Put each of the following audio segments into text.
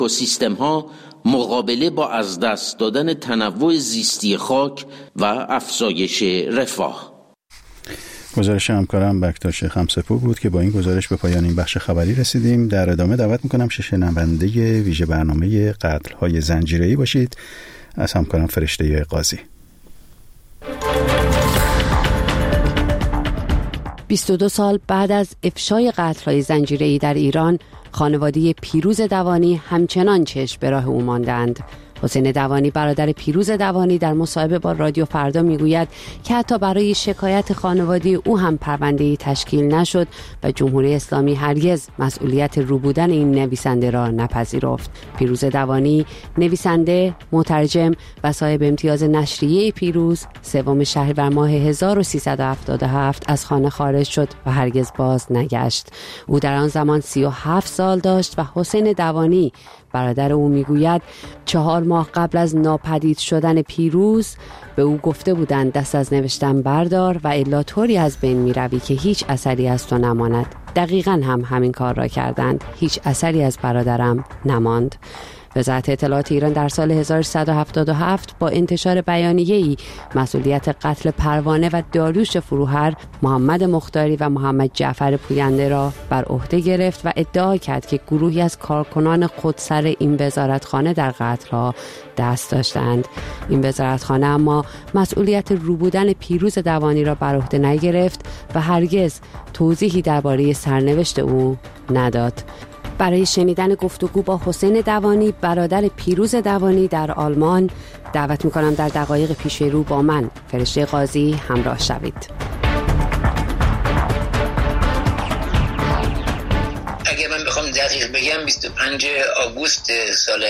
اکوسیستم‌ها مقابله با از دست دادن تنوع زیستی خاک و افزایش رفاه. گزارش همکارم بکتاش خمسپور بود که با این گزارش به پایان این بخش خبری رسیدیم. در ادامه دعوت میکنم شنونده ویژه برنامه قتل‌های زنجیره‌ای باشید از همکارم فرشته قاضی. 22 سال بعد از افشای قتل‌های زنجیره‌ای در ایران، خانواده پیروز دوانی همچنان چشم به راه او ماندند. حسین دوانی برادر پیروز دوانی در مصاحبه با رادیو فردا میگوید که حتی برای شکایت خانواده او هم پرونده‌ای تشکیل نشد و جمهوری اسلامی هرگز مسئولیت رو بودن این نویسنده را نپذیرفت. پیروز دوانی نویسنده، مترجم و صاحب امتیاز نشریه پیروز 3 شهریور ماه 1377 از خانه خارج شد و هرگز باز نگشت. او در آن زمان 37 سال داشت و حسین دوانی برادر او میگوید 4 ماه قبل از ناپدید شدن پیروز به او گفته بودند دست از نوشتن بردار و الا طوری از بین میروی که هیچ اثری از تو نماند. دقیقاً هم همین کار را کردند. هیچ اثری از برادرم نماند. وزارت اطلاعات ایران در سال 1377 با انتشار بیانیه‌ای مسئولیت قتل پروانه و داریوش فروهر، محمد مختاری و محمد جعفر پوینده را بر عهده گرفت و ادعا کرد که گروهی از کارکنان خودسر این وزارتخانه در قتل‌ها دست داشتند. این وزارتخانه اما مسئولیت روبودن پیروز دوانی را بر عهده نگرفت و هرگز توضیحی درباره سرنوشت او نداد. برای شنیدن گفتگو با حسین دوانی برادر پیروز دوانی در آلمان دعوت میکنم در دقایق پیش رو با من فرشته قاضی همراه شوید. اگه من بخوام دقیق بگم 25 آگوست سال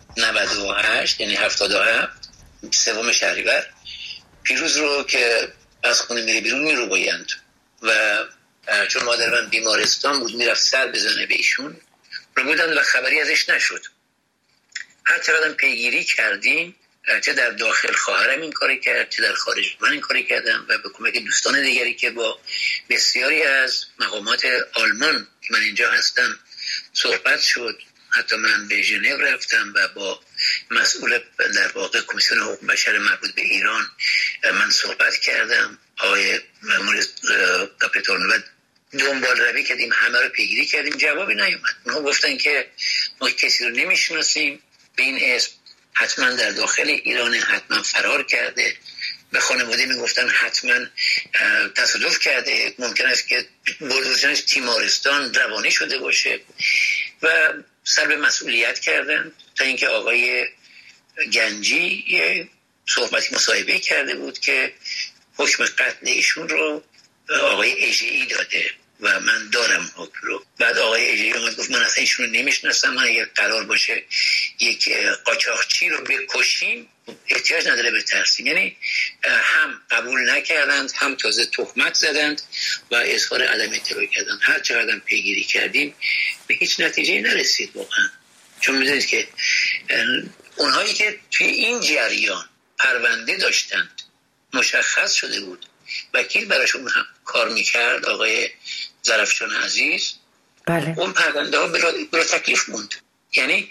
98 یعنی 77 3 شهریور پیروز رو که از خونه میره بیرون میروبایند و چون مادر من بیمارستان بود میرفت سر بزنه به ایشون رو بودن و خبری ازش نشد. هر چقدر پیگیری کردیم، چه در داخل خواهرم این کاری کرد، چه در خارج من این کاری کردم و به کمک دوستان دیگری که با بسیاری از مقامات آلمان که من اینجا هستم صحبت شد. حتی من به ژنو رفتم و با مسئول در واقع کمیسیون حقوق بشر مربوط به ایران من صحبت کردم، آقای مامور کاپیتان، و دنبال روی کردیم، همه رو پیگیری کردیم، جوابی نیومد. اونها گفتن که ما کسی رو نمیشناسیم به این اسم، حتما در داخل ایرانه، حتما فرار کرده. به خانواده میگفتن حتما تصادف کرده، ممکن است که برداشتنش تیمارستان روانی شده باشه و سلب مسئولیت کردن. تا اینکه آقای گنجی یه صحبتی مصاحبه کرده بود که حکم قتل ایشون رو آقای اژه‌ای داده و من دارم حکم رو. بعد آقای اژه‌ای اومد گفت من اصلا ایشون رو نمیشناسم، من اگر قرار باشه یک قاچاقچی رو بکشیم احتیاج نداره به ترسیم. یعنی هم قبول نکردند، هم تازه تهمت زدند و اظهار عدم اطلاع کردند. هر چقدر پیگیری کردیم به هیچ نتیجه نرسید واقعا. چون میدونید که اونهایی که توی این جریان پرونده داشتند مشخص شده بود، وکیل براشون هم کار میکرد، آقای زرفشان عزیز. بله. اون پرونده ها برای تکلیف موند. یعنی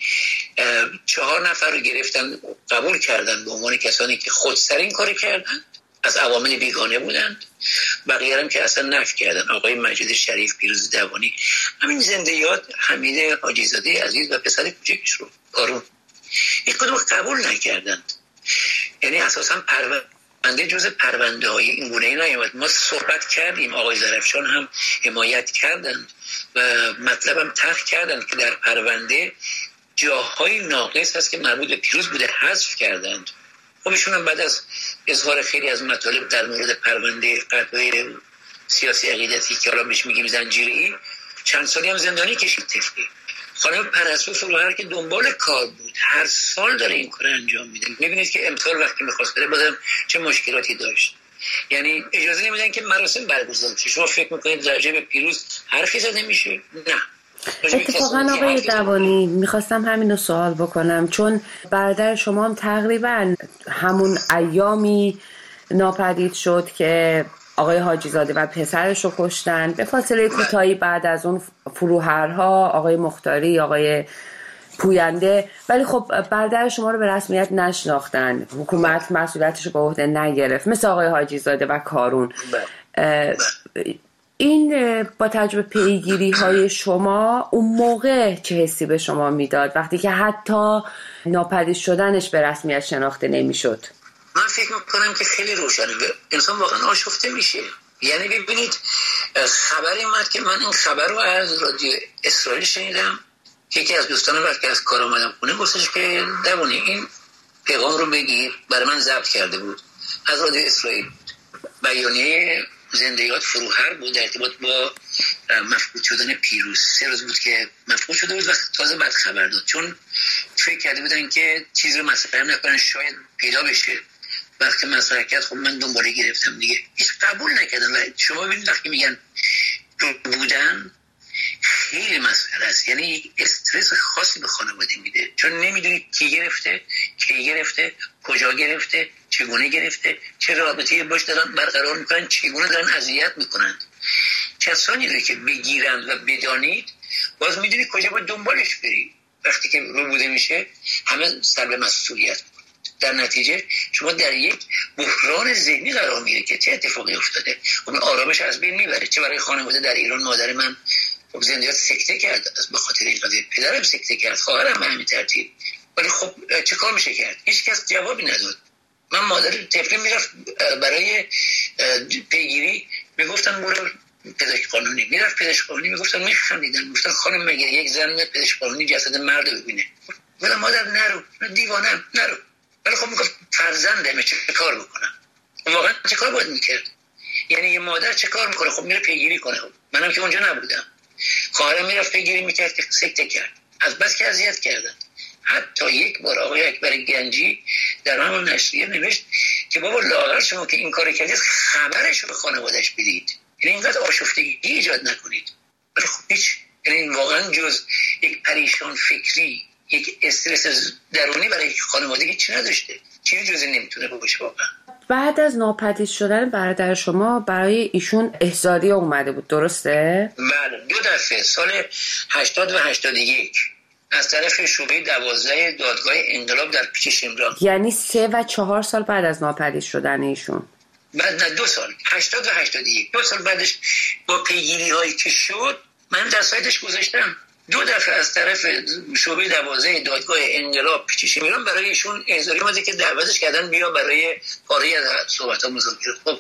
4 نفر رو گرفتن، قبول کردن به عنوان کسانی که خودسر این کار کردن، از عوامل بیگانه بودند. بقیه هم که اصلا نفی کردن. آقای مجید شریف، پیروز دوانی، همین زنده یاد حمید حاجی زاده عزیز و پسر کوچکش رو کارون، یک کدوم قبول نکردند. یعنی اساسا پرونده جز پرونده های این گونه نیامد. ما صحبت کردیم، آقای زرفشان هم حمایت کردند و مطلبم طرح کردند که در پرونده جاهای ناقص هست که مربوط به پیروز بوده حذف کردند. خب ایشون هم بعد از اظهار خیلی از مطالب در مورد پرونده قتل سیاسی عقیدتی که الان بهش میگیم زنجیره‌ای، چند سالی هم زندانی کشید طفلی. خانم پرستو فروهر که دنبال کار بود، هر سال داره این کار انجام میده. میبینید که امسال وقتی میخواست بره بازم چه مشکلاتی داشت. یعنی اجازه نمیدن که مراسم برگزار بشه. شما فکر میکنید راجع به پیروز حرفی زده میشه؟ نه. اتفاقا آقای دوانی میخواستم همین رو سوال بکنم، چون برادر شما هم تقریبا همون ایامی ناپدید شد که آقای حاجی زاده و پسرش رو کشتن. به فاصله کوتاهی بعد از اون فروهرها، آقای مختاری، آقای پوینده، ولی خب برادر شما رو به رسمیت نشناختن، حکومت مسئولیتش رو به عهده نگرفت، مثل آقای حاجی زاده و کارون. این با تجربه پیگیری های شما اون موقع چه حسی به شما میداد وقتی که حتی ناپدید شدنش به رسمیت شناخته نمیشد؟ من فکر میکنم که خیلی روشنه، انسان واقعا آشفته میشه. یعنی ببینید خبری اومد که من این خبر رو از رادیو اسرائیل شنیدم، یکی از دوستان وقتی از کار آمدم خونه گفتش که دوانی این پیغام رو بگیر، برای من ضبط کرده بود، از رادیو اسرائیل بیانیه زندیات فروهر بود در ارتباط با مفقود شدن پیروز. 3 روز بود که مفقود شده بود و تازه بعد خبر داد، چون فکر کرده بودن که چیز رو مطرح نکنن شاید پیدا بشه. وقتی مطرح کرد خب من دنباله گرفتم دیگه، هیچ قبول نکردن. و شما ببینید وقتی میگن بودن خیلی مسئله است، یعنی استرس خاصی به خانواده میده، چون نمیدونی کی گرفته، کجا گرفته، چگونه گرفته، چه رابطه‌ای باش دارن برقرار میکنن، چگونه دارن اذیت میکنن. کسانی رو که بگیرند و بدانید باز میدونی کجا باید دنبالش بری. وقتی که رو بوده میشه همه سلب مسئولیت، در نتیجه شما در یک بحران ذهنی قرار میگیره که چه اتفاقی افتاده، اون آرامش از بین میبره. چه برای خانواده در ایران، مادر من خب زندیات سکته کرد به خاطر این قضیه، پدرم سکته کرد، خواهرم به همین ترتیب، ولی خب چه کار میشه کرد؟ هیچ کس جوابی نداد. من مادر طفلی میرفت برای پیگیری، میگفتن برو پزشک قانونی، میرفت پزشک قانونی، میگفتن میخندیدن، میگفتن خانم مگه یک زن میاد پزشک قانونی جسد مرد رو ببینه؟ گفتم مادر نرو، دیوانم نرو. ولی خب میگفت فرزندمه، چه کار بکنم؟ واقعا چه کار باید میکرد؟ یعنی یه مادر چه کار میکنه؟ خب میره پیگیری کنه. منم که اونجا نبودم، خواهرم میرفت پیگیری میکرد که سکته کرد، از بس که اذیت کردن. حتی یک بار آقای اکبر گنجی در همون نشریه نوشت که بابا لااقل شما که این کار کردید خبرش رو به خانواده‌اش بدید، یعنی اینقدر آشفتگی ایجاد نکنید. ولی خب هیچ، یعنی واقعا جز یک پریشان فکری، یک استرس درونی برای خانواده هیچ نداشته. چیزی جزی نمیتونه باشه واقعا. بعد از ناپدید شدن برادر شما برای ایشون احضاریه اومده بود، درسته؟ بله، 2 دفعه سال 80 و 81 از طرف شعبه 12 دادگاه انقلاب در پیش شمران. یعنی 3 و 4 سال بعد از ناپدید شدن ایشون. بعد نه 2 سال، 80 و 81، 2 سال بعدش با پیگیری هایی که شد من در سایتش گذاشتم 2 دفعه از طرف شعبه 12 دادگاه انقلاب پیش شمران برای ایشون احضاری اومده که دعوتش کردن بیا برای پاره از صحبت‌ها مذاکره. خب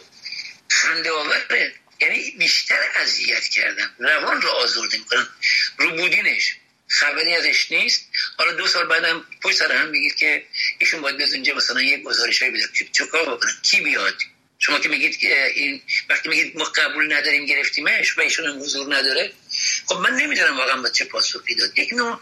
خنده آوره، یعنی بیشتر اذیت کردن، روان رو آزرده میکنن، رو بودینش خبری ازش نیست. حالا 2 سال بعدم پشت سر هم میگید که ایشون باید بیاد اونجا مثلا یک گزارشایی بده. چیکار بکنن؟ کی بیاد؟ شما که میگید که این وقتی میگید ما قبول نداریم گرفتیمش و ایشون هم حضور نداره، خب من نمیدونم واقعا با چه پاسخی داد. یک نوع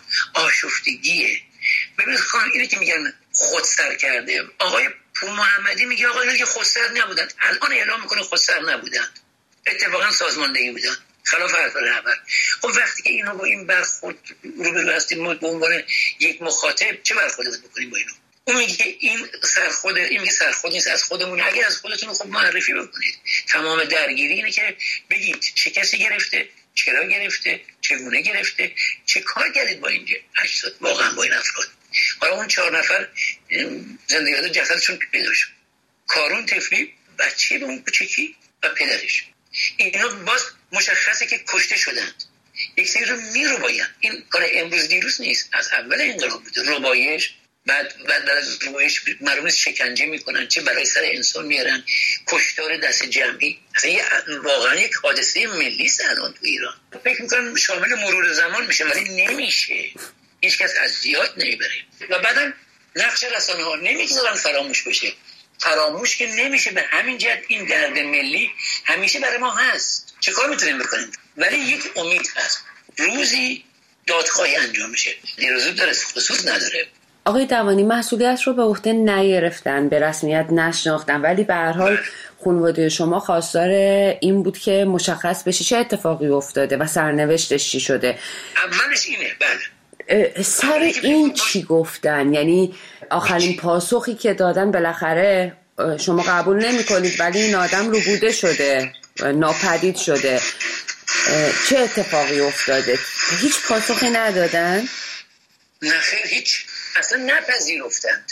آشفتگیه. ببینید خانم اینه که میگن خودسر کرده، آقای پور محمدی میگه آقا اینا که خودسر نبودن، الان اعلام میکنه خودسر نبودن، اتفاقا سازماندهی بودن خلاف حرف رهبر. خب وقتی که اینو با این برخورد روبرو هستیم ما به عنوان یک مخاطب، چه برخوردی باید بکنیم با اینو؟ اون میگه این سرخود، این میگه سرخود نیست، از خودمون. اگه از خودتون خب معرفی بکنید. تمام درگیری اینه که بگید چه کسی گرفته، چرا گرفته، چگونه گرفته، چه کار کردید با این اجساد، واقعا با این افراد. حالا اون 4 نفر زندگیات جسدشون پیدا شد، کارون طفلی، بچه به اون کوچکی و پدرش، اینا باز مشخصه که کشته شدند. یک سری رو میرباین. این کار امروز دیروز نیست، از اول انقلاب بوده. ربایش، بعد از ربایش معلومه شکنجه میکنن، چه برای سر انسان میارن، کشتار دست جمعی. اصلا واقعا یک حادثه ملی است الان تو ایران. فکر میکنم شامل مرور زمان میشه ولی نمیشه، هیچ کس از یاد نمیبره. و بعدم نقش رسانه ها نمیذارن فراموش بشه. فراموش که نمیشه. به همین جهت این درد ملی همیشه برای ما هست. چه کار میتونیم بکنیم؟ ولی یک امید هست، روزی دادخواهی انجام میشه. دیروزو داره، خصوص نداره. آقای دوانی مسئولیت رو به عهده نگرفتن، به رسمیت نشناختن، ولی به هر حال خانواده شما خواستار این بود که مشخص بشه چه اتفاقی افتاده و سرنوشتش چی شده. اولش اینه. بله. سر این چی گفتن؟ یعنی آخرین پاسخی که دادن بالاخره شما قبول نمی کنید ولی این آدم رو بوده شده، ناپدید شده، چه اتفاقی افتاده؟ هیچ پاسخی ندادن؟ نخیر، هیچ، اصلا نپذیرفتند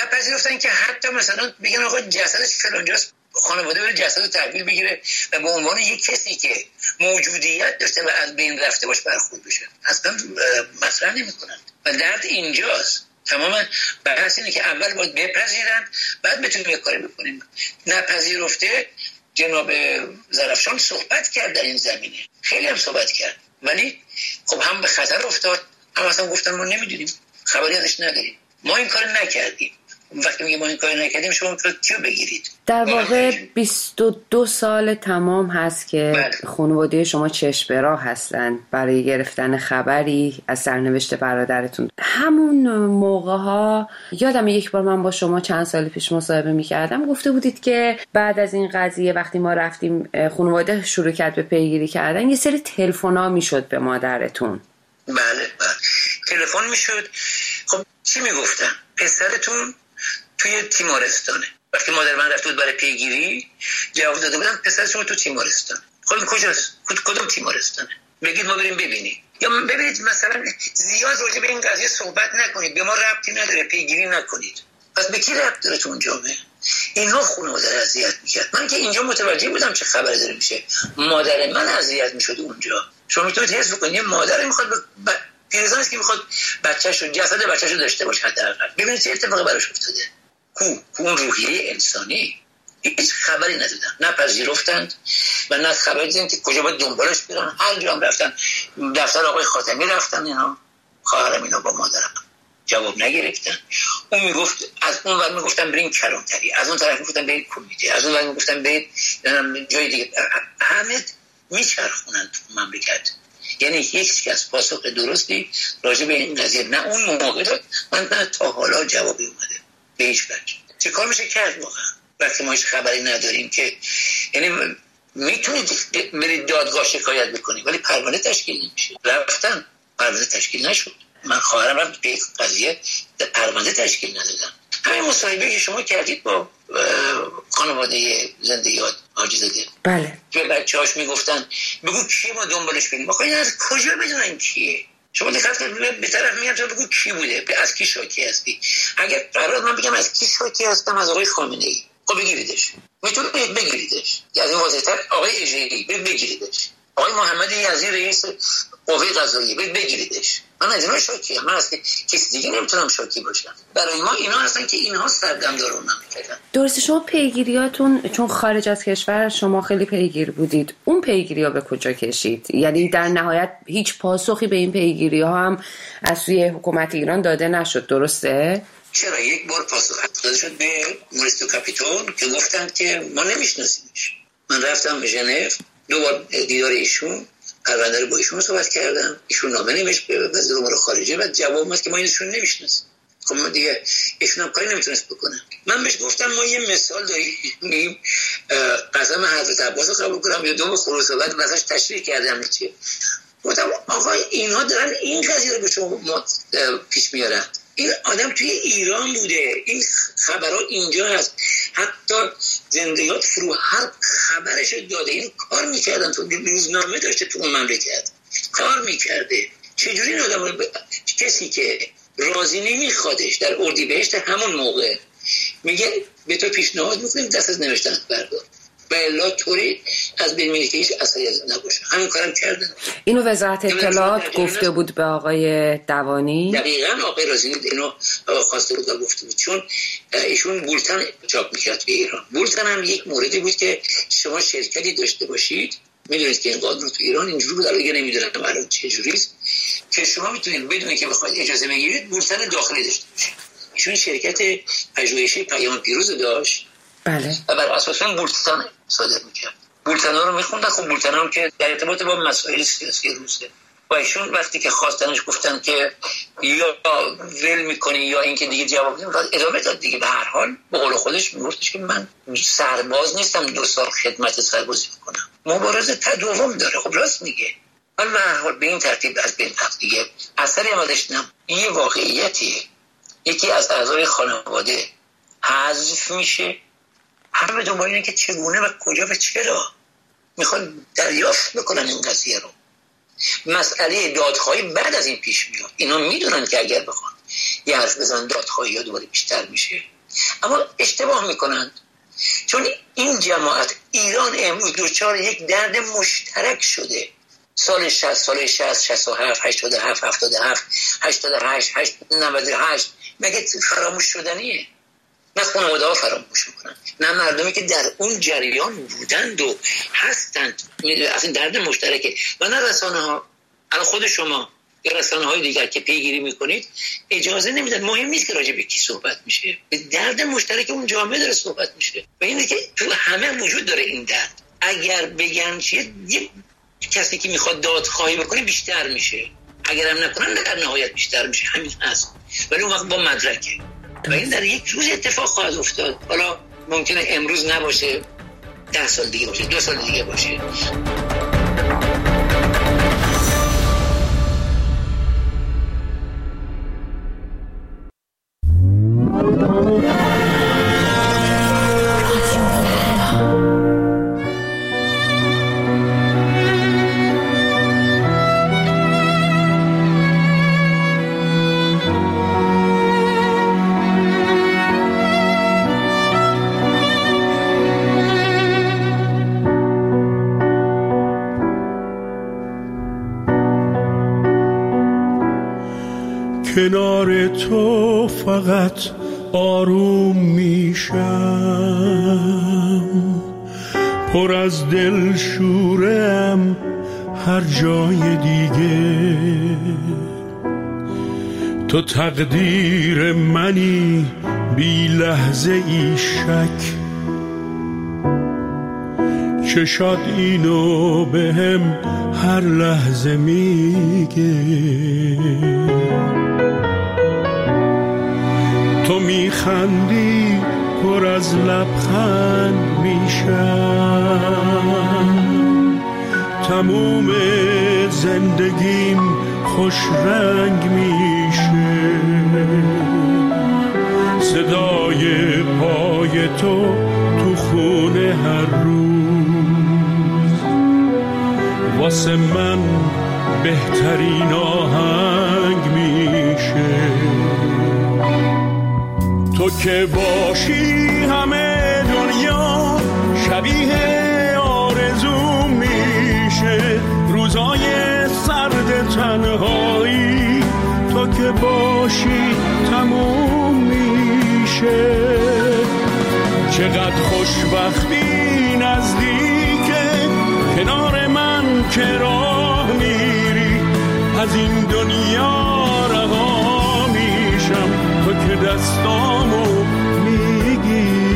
که حتی مثلا بگن آقا جسدش فلانجاست، خانواده بره جسد رو تحویل بگیره و به عنوان یک کسی که موجودیت داشته و از بین رفته باش برخورد بشه. اصلا مطرح نمی‌کنند و درد اینجاست. تماما بحث اینه که اول باید بپذیرن بعد بتونیم یک کاری بکنیم. نپذیرفته. جناب زرافشان صحبت کرد در این زمینه، خیلی هم صحبت کرد، ولی خب هم به خطر افتاد، هم اصلا گفتن ما نمیدونیم، خبری ازش نداریم، ما این کار نکردیم. وقتی میگه ما این کار نکردیم شما کیو بگیرید؟ در واقع 22 سال تمام هست که خانواده شما چشم به راه هستن برای گرفتن خبری از سرنوشت برادرتون. همون موقع ها یادم یک بار من با شما چند سال پیش مصاحبه میکردم، گفته بودید که بعد از این قضیه وقتی ما رفتیم خانواده شروع کرد به پیگیری کردن، یه سری تلفن‌ها میشد به مادرتون. بله تلفن میشد. خب چی میگفتن؟ پسرتون توی تیمارستانه. وقتی مادر من رفت بود برای پیگیری جواب داده بودم پسر شما تو تیمارستان. خب این کجاست؟ کدوم تیمارستانه؟ بگید ما بریم ببینیم. یا ببینید مثلا زیاد راجع به این قضیه صحبت نکنید، به ما ربطی نداره، پیگیری نکنید. پس به کی ربط داره تو اون جامعه؟ اینها خانواده رو اذیت میکرد. من که اینجا متوجه بودم چه خبری داره میشه، مادر من اذیت میشد اونجا. شما میتونید حس بکنید مادر میخواد پیرزن است که میخواد بچه‌شو، جسد بچه‌شو داشته باشه حداقل. ببینید چه اتفاقی براش افتاده. اون روحیه انسانی هیچ خبری ندادن، نپذیرفتند و نه خبری دادن که کجا باید دنبالش برن. هر جا هم رفتن، دفتر آقای خاتمی رفتن، اینا خواهرم اینا با مادرم جواب نگرفتن. اون میگفت، از اون ور میگفتن برین کلانتری، از اون طرف میگفتن برین کمیته، از اون ور میگفتن برین جای دیگه. همه میچرخونن تو مملکت. یعنی هیچ کس پاسخ درستی راجع به این قضیه نه اون موقع داد، من تا حالا جوابی اومده به هیچ وجه. چه کار میشه کرد واقعا وقتی ما هیچ خبری نداریم؟ که یعنی میتونید برید دادگاه شکایت بکنید ولی پرونده تشکیل نمیشه. رفتن پرونده تشکیل نشد. من خواهرم رفت به قضیه پرونده تشکیل ندادن. همین مصاحبه که شما کردید با خانواده زنده یاد حاجی زاده، بله، که بچه‌هاش میگفتن بگو کی ما دنبالش بریم. آخه این از کجا بدونن کیه؟ شما دقت کنید به طرف میگم تو بگو کی بوده، از کی شاکی هستی. اگر قرار من بگم از کی شاکی هستم، از آقای خامنه‌ای، خب بگیریدش، میتونید بگیریدش. از این واضح‌تر آقای اژه‌ای بگیریدش، آقای محمد یزدی رئیس قوه قضاییه بگیریدش. من از اینا شاکیم، من از کسی دیگه نمیتونم شاکی باشم. برای ما اینا هستن که اینها سردمدار رو نمی‌کردن. درسته. شما پیگیریاتون چون خارج از کشور شما خیلی پیگیر بودید، اون پیگیری‌ها به کجا کشید؟ یعنی در نهایت هیچ پاسخی به این پیگیری‌ها هم از سوی حکومت ایران داده نشد، درسته؟ چرا یک بار پاسخ داده شد به موریسیو کاپیتون که گفتند که ما نمیشناسیمش. من رفتم به ژنو، 2 بار دیدار ایشون، پرونده رو با ایشون صحبت کردم، ایشون نامه نوشت به وزیر امور خارجه و جواب اومد که ما ایشون نمیشناسیم. خب من دیگه ایشون هم کاری نمیتونست بکنه. من بهش گفتم ما یه مثال داریم، قسم حضرت عباس رو قبول کنم یا دوم خروسابت واسش تشریح کردم چیه. گفتم آقا اینها دارن این قضیه رو به شما پیش میارن. این آدم توی ایران بوده، این خبرها اینجا هست، حتی زندیات فرو هر خبرش داده. این کار میکردن، تو روزنامه داشته تو اون مملکت کار میکرده. چجوری این آدم رو کسی که راضی نمیخوادش در اردیبهشت همون موقع میگه به تو پیشنهاد میکنیم دست از نوشتن بردار و الا طوری از بین میری که هیچ اثری از نباشه. همون کارم کردن. اینو وزارت اطلاعات گفته بود به آقای دوانی؟ دقیقاً آقای رازی اینو خواسته بود و گفته بود، چون ایشون بولتن چاپ میکرد به ایران. بولتن هم یک موردی بود که شما شرکتی داشته باشید، میدونید که این قانون تو ایران اینجوری بود، الان نمیدونم الان چه جوریست، که شما میتونید بدون که بخواید اجازه بگیرید بولتن داخلی داشته باشید. ایشون شرکت پژوهشی پیام پیروز داشت، بله، و بر اساس اون بولتن صادر میکرد. بولتن‌ها رو میخوندن. خب بولتن‌ها هم که در ارتباط با مسائل سیاسی روسیه و ایشون وقتی که خواستنش گفتن که یا ول میکنی یا اینکه دیگه جواب نمیداد، ادامه داد دیگه. به هر حال به قول خودش میگفتش که من سرباز نیستم 2 سال خدمت سربازی بکنم، مبارزه تداوم داره. خب راست میگه. ولی به هر حال به این ترتیب از بین رفت دیگه. اثری هم ازش نم. این واقعیتیه. یکی از اعضای خانواده حذف میشه، همه دنبال اینه که چگونه و کجا و چرا میخوان دریافت بکنن این قضیه رو. مسئله دادخواهی بعد از این پیش میاد. اینا میدونن که اگر بخوان یه حرف بزنن دادخواهی ها دوباره بیشتر میشه، اما اشتباه میکنن. چون این جماعت ایران امروز دچار یک درد مشترک شده. سال 60، سال 60، 67، 87، 77، 88، 98 مگه فراموش شدنیه؟ نه خانواده ها فراموش میکنن، نه مردمی که در اون جریان بودند و هستند. اصلا درد مشترکه و نه رسانه ها. الان خود شما یا رسانه های دیگر که پیگیری میکنید اجازه نمیدن. مهم نیست که راجع به کی صحبت میشه، به درد مشترک اون جامعه داره صحبت میشه و اینه که تو همه وجود داره این درد. اگر بگن چیه، یه کسی که میخواد دادخواهی بکنه بیشتر میشه، اگر هم نکنن در نهایت بیشتر میشه. همین هست، ولی اون وقت با مدرکه و این در یک روز اتفاق خواهد افتاد. حالا ممکنه امروز نباشه، 10 سال دیگه باشه، 2 سال دیگه باشه. کنار تو فقط آروم میشم، پر از دل شورم هر جای دیگه. تو تقدیر منی بی لحظه ای شک، چشات اینو بهم هر لحظه میگه. تو میخندی پر از لبخند میشم، تموم زندگیم خوش رنگ میشه. صدای پای تو خونه هر روز واسه من بهترین آهنگ میشه. تو که باشی همه دنیا شبیه آرزو میشه. روزای سرد تنهایی تو که باشی تموم میشه. چقدر خوشبختی نزدیکه کنار من که راه میری. از این دنیا رها میشم تو که دستامو میگیری.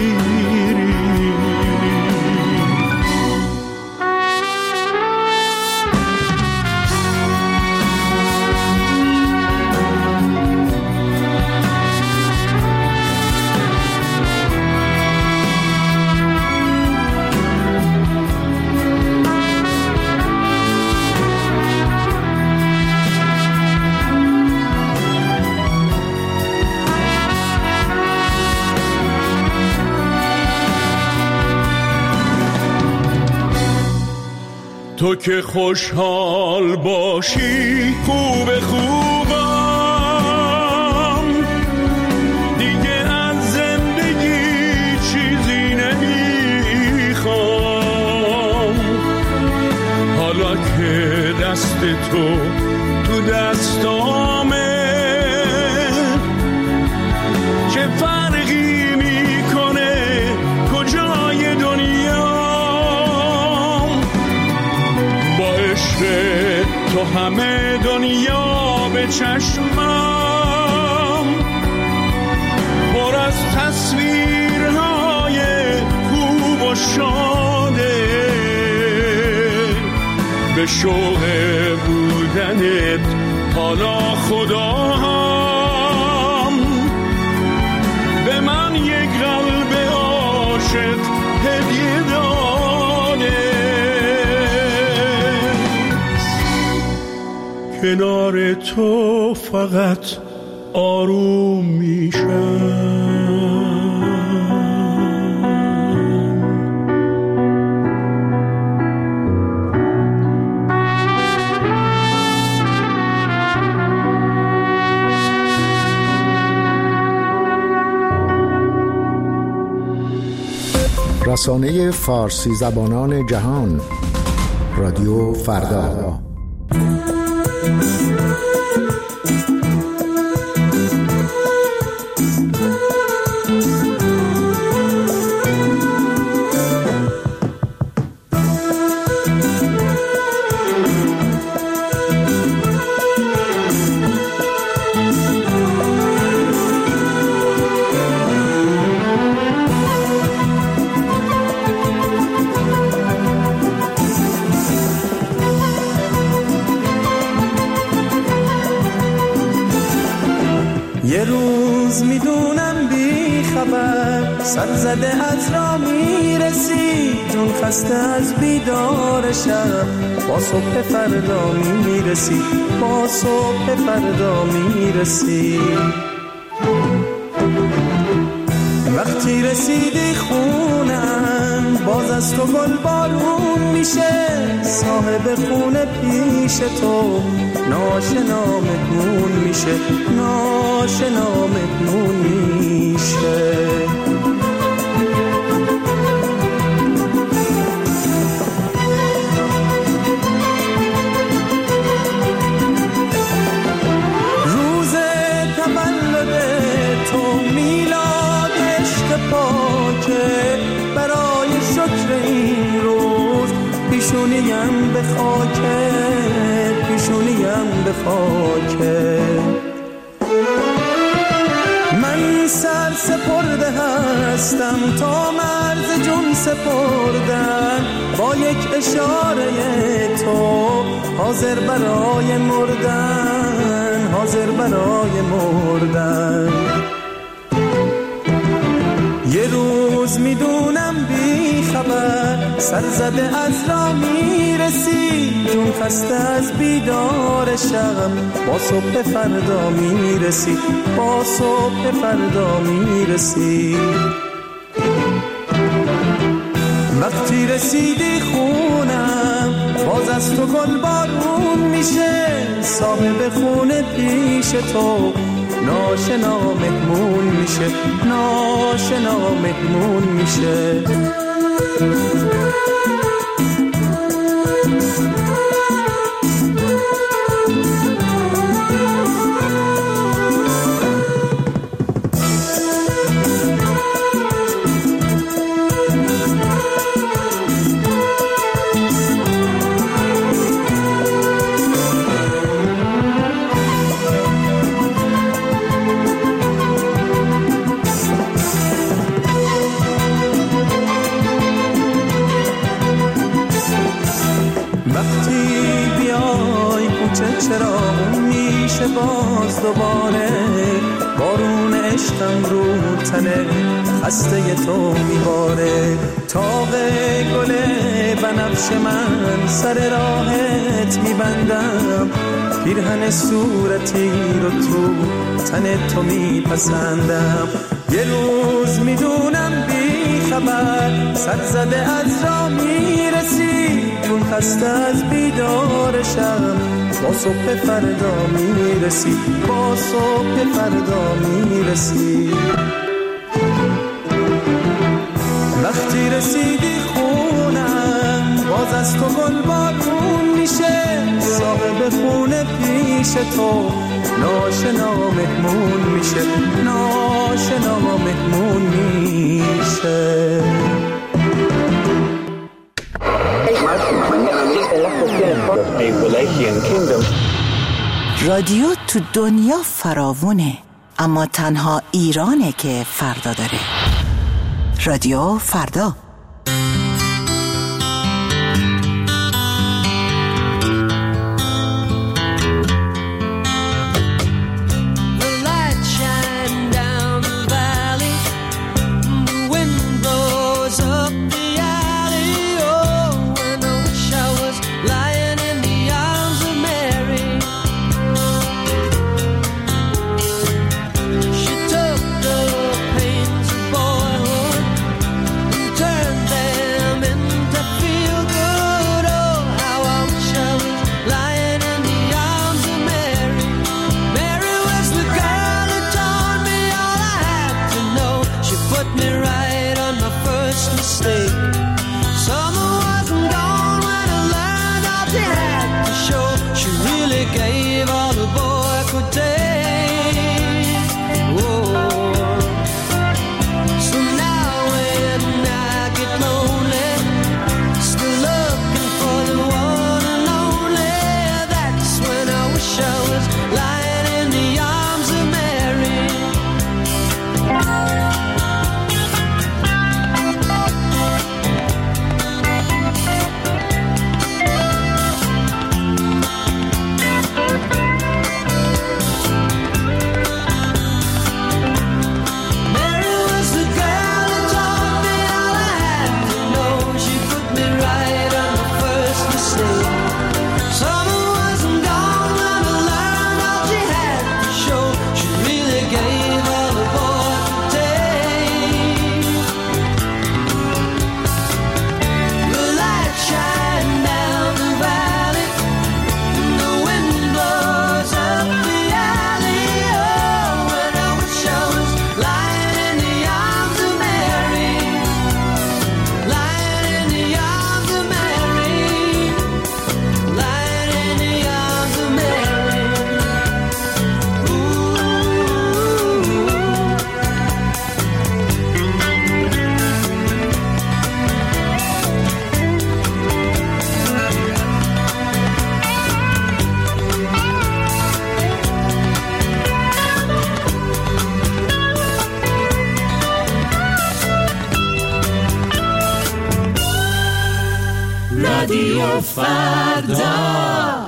تو که خوشحال باشی خوب خوبم، دیگه از زندگی چیزی نمیخوام. حالا که دست تو دستامه چه فرقی میکنه کجای دنیا. تو همه دنیا به چشمم پر از تصویرهای خوب و شاده. به شوق بودنت حالا خدا هم به من یک قلب عاشق هدیه داده. کنار تو فقط آروم میشم. رسانه فارسی زبانان جهان، رادیو فردا. یه روز میدونم بی خبر سر زده از را میرسی، جون خسته از بیدار شب، با صبح فردا میرسی، با صبح فردا میرسی. وقتی رسیدی خونم باز از تو گل بارون میشه، صاحب خونه پیش تو ناشنا مهمون میشه، ناشنا مهمون میشه. روز تولد تو میلاد عشق پاکه، برای شکر این روز پیشونیم به خاکه، پیشونیم به خاکه. من سر سپرده هستم تا مرز جون سپردن، با یک اشاره تو حاضر برای مردن، حاضر برای مردن. یه روز میدونم بی خبر سر زده از را میرسی، جون خسته از بیدار شب، با صبح فردا میرسی، با صبح فردا میرسی. وقتی رسیدی خونم باز از تو گل بارون میشه، صاحب خونه پیش تو ناشنا مهمون میشه، ناشنا مهمون میشه. چرا میشه باز دوباره بارون عشقم رو تنه خسته تو میباره، تاق گل بنفش من سر راهت میبندم، پیرهن صورتی رو تو تن تو میپسندم. یه روز میدونم بی خبر سر زده از را میرسی، جون خسته از بیدار شب، با صبح فردا میرسی، با صبح فردا میرسی. وقتی رسیدی خونم باز از تو گل بارون میشه، صاحب خونه پیش تو ناشنا مهمون میشه، ناشنا مهمون میشه. رادیو تو دنیا فراوونه، اما تنها ایرانه که فردا داره. رادیو فردا. She took the pains of boyhood and turned them رادیو فردا.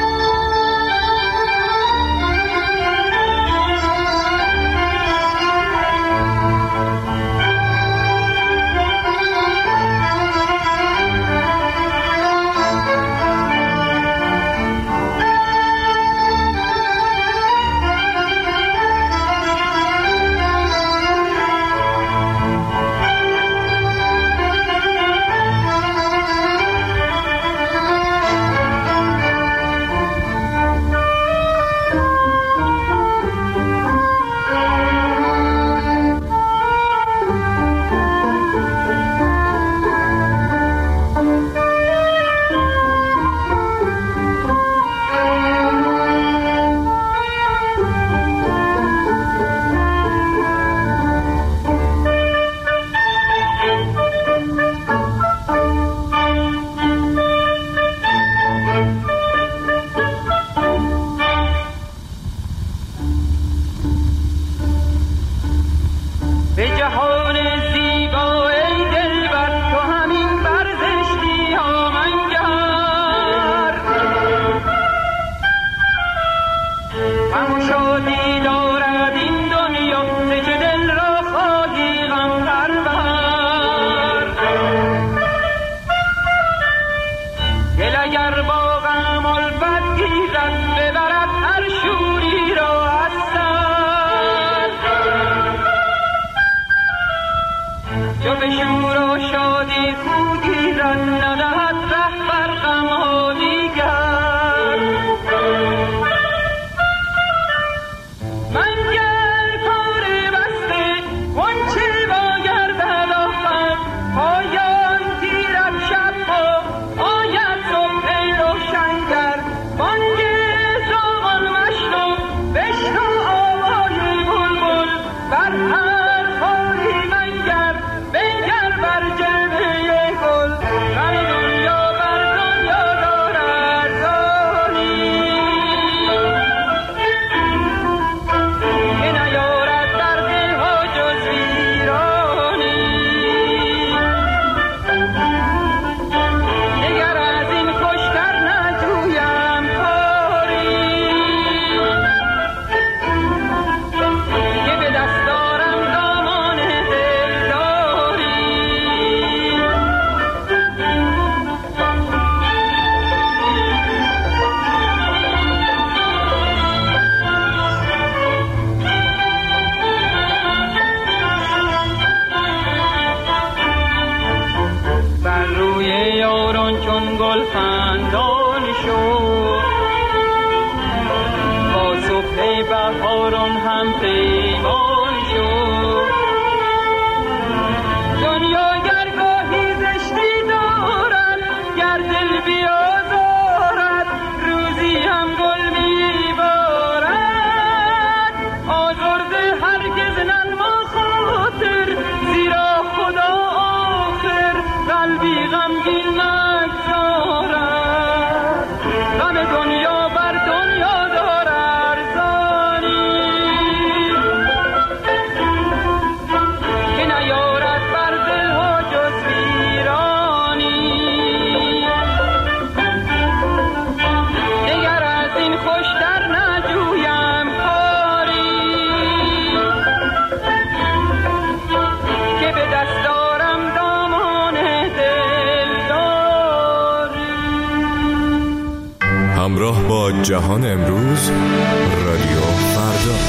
همراه با جهان امروز، رادیو فردا.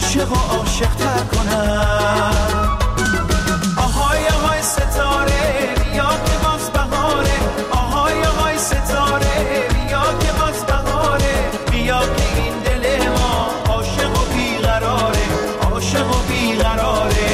عاشق و عاشق تر کنم. آهای آهای ستاره بیا که باز بهاره، آهای آهای ستاره بیا که باز بهاره، بیا که این دل ما عاشق و بیقراره، عاشق و بیقراره.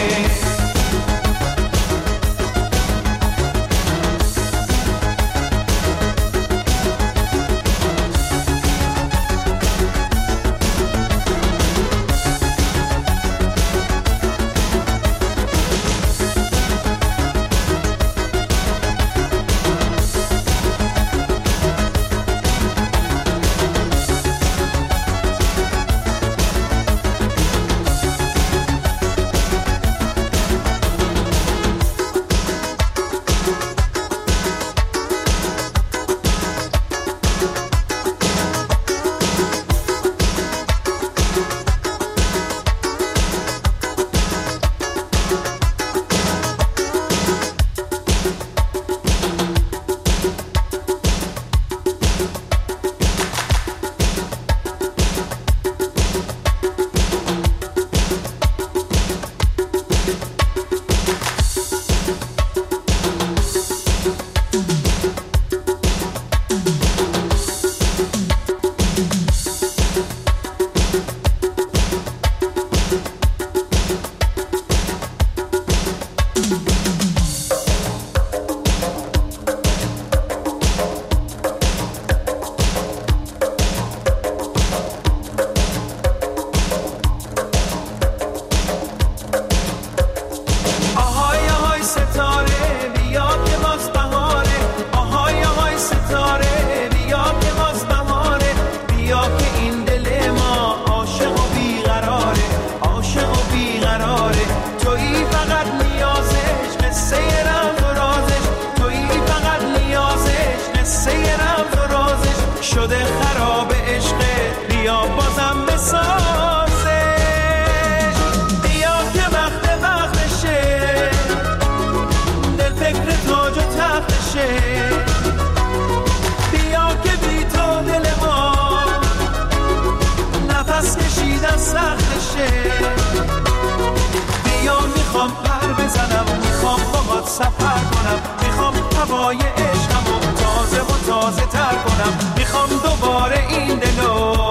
سفر کنم، میخوام هوای عشقمو تازه و تازه تر کنم، میخوام دوباره این دلو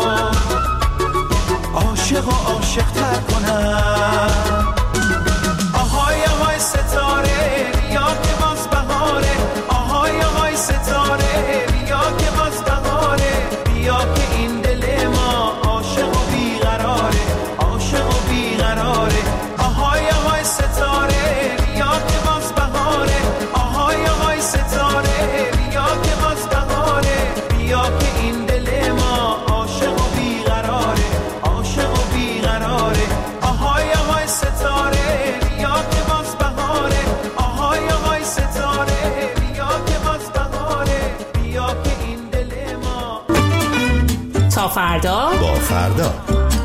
عاشق و عاشق تر کنم. آهای آهای ستاره بیا که باز بهاره، آهای آهای ستاره بیا که باز بهاره، بیا که این دل ما عاشق و بیقراره، عاشق و بیقراره. آهای آهای ستاره بیا که باز بهاره، آهای آهای ستاره بیا که باز بهاره، بیا که این دل ما عاشق و بیقراره، عاشق و بیقراره. آهای آهای ستاره بیا که باز بهاره، آهای آهای ستاره بیا که باز بهاره، بیا که این دل ما. تا فردا با فردا.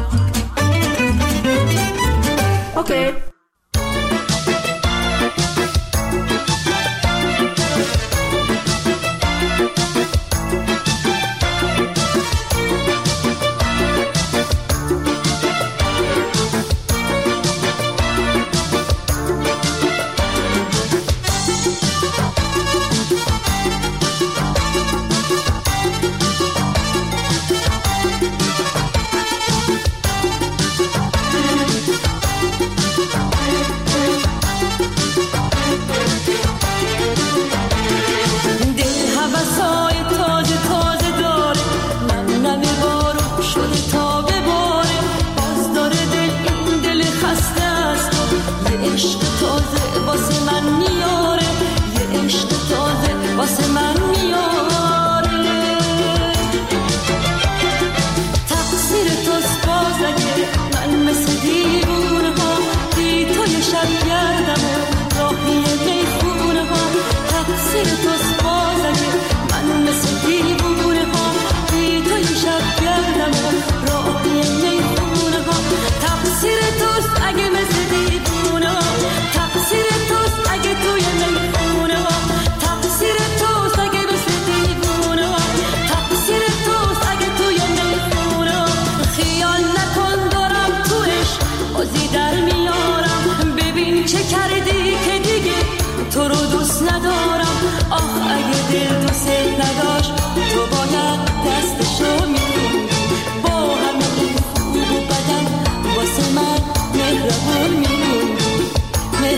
اوکی.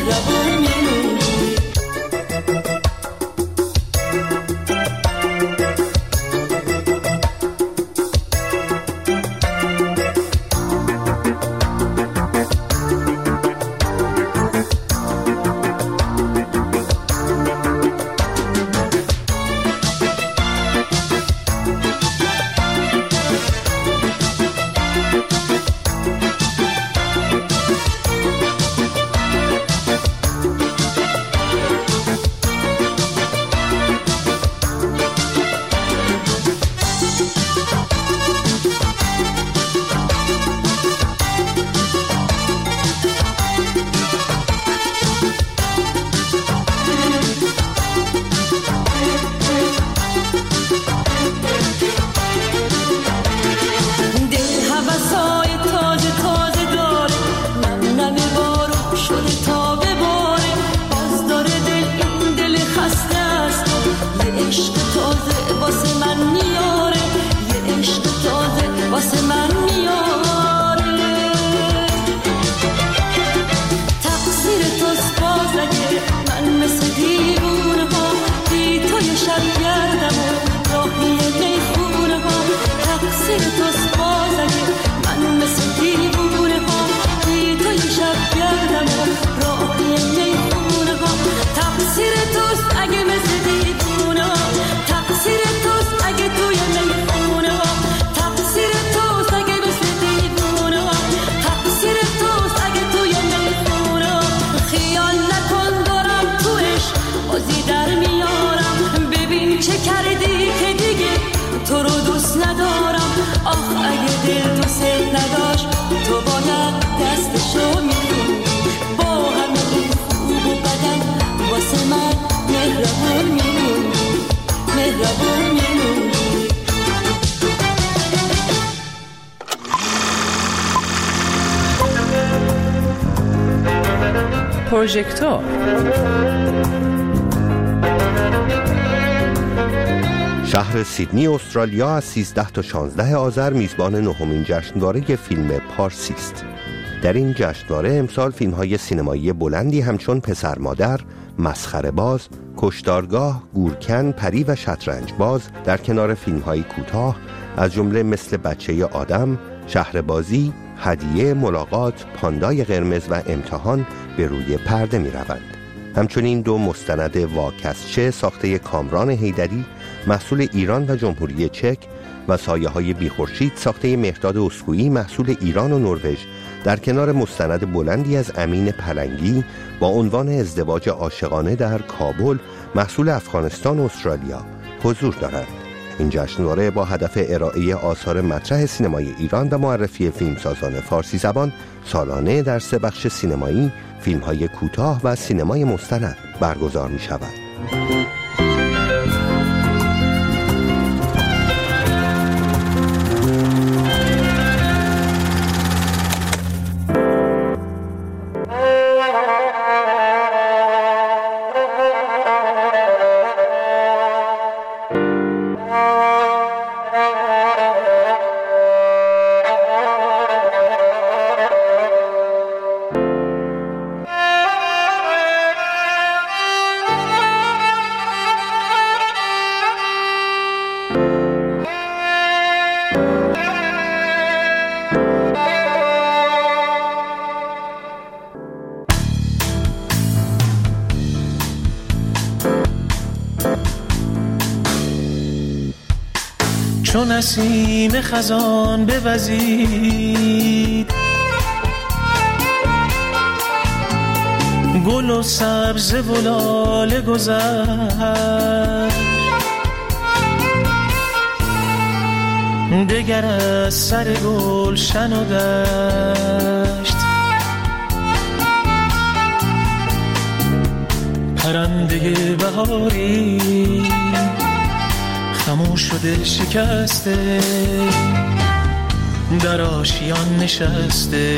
مهربون میمونی. پروژکتور. شهر سیدنی استرالیا از 13 تا 16 آذر میزبان نهمین جشنواره فیلم پارسی است. در این جشنواره امسال فیلم‌های سینمایی بلندی همچون پسر مادر، مسخره باز، کشتارگاه، گورکن، پری و شطرنج باز در کنار فیلم‌های کوتاه از جمله مثل بچه آدم، شهر بازی، هدیه، ملاقات، پاندای قرمز و امتحان به روی پرده می روند. همچنین دو مستند واکسچه ساخته کامران حیدری محصول ایران و جمهوری چک و سایه های بیخورشید ساخته مهرداد اسکویی محصول ایران و نروژ در کنار مستند بلندی از امین پلنگی با عنوان ازدواج عاشقانه در کابل محصول افغانستان و استرالیا حضور دارند. این جشنواره با هدف ارائه آثار مطرح سینمای ایران و معرفی فیلمسازان فارسی زبان سالانه در 3 بخش سینمایی، فیلم‌های کوتاه و سینمای مستند برگزار می‌شود. چون نسیم خزان بوزید گل و سبز و لاله گذشت، دگر از سر گلشن و دشت پرنده بهاری خاموش شده شکسته در آشیان نشسته.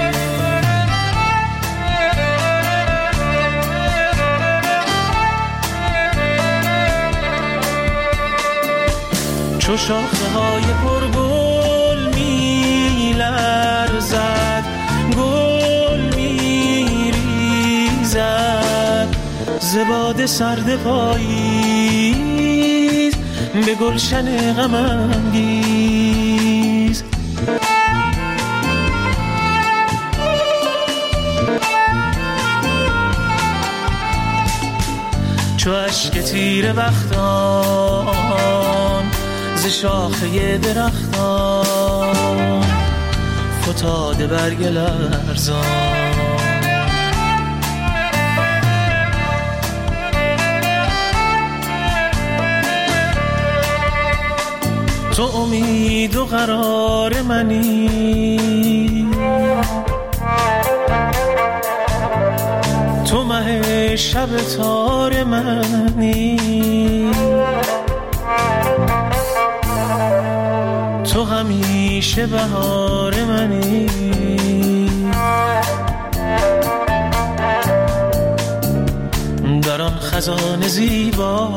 چو شاخه های پرگل می لرزد، گل می ریزد، ز باد سرد پاییز به گلشن غم انگیز. چو اشک تیره بختان ز شاخه درختان فتاده برگ لرزان. تو امید و قرار منی، تو مه شب تار منی، تو همیشه بهار منی. در آن خزان زیبا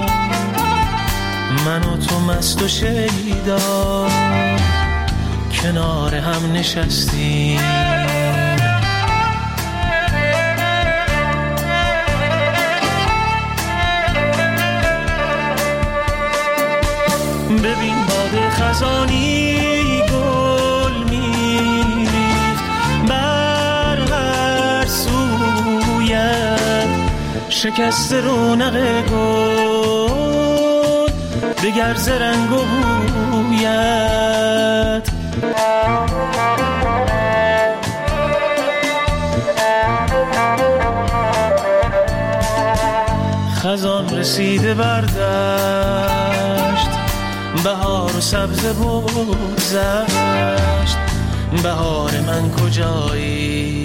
من و تو مست و شیدا کنار هم نشستیم. ببین باد خزانی گل میریخت بر هر سویت، شکست رونق گل دگر ز رنگ و بویت. خزان رسیده بردشت، بهار و سبز بگذشت، بهار من کجایی؟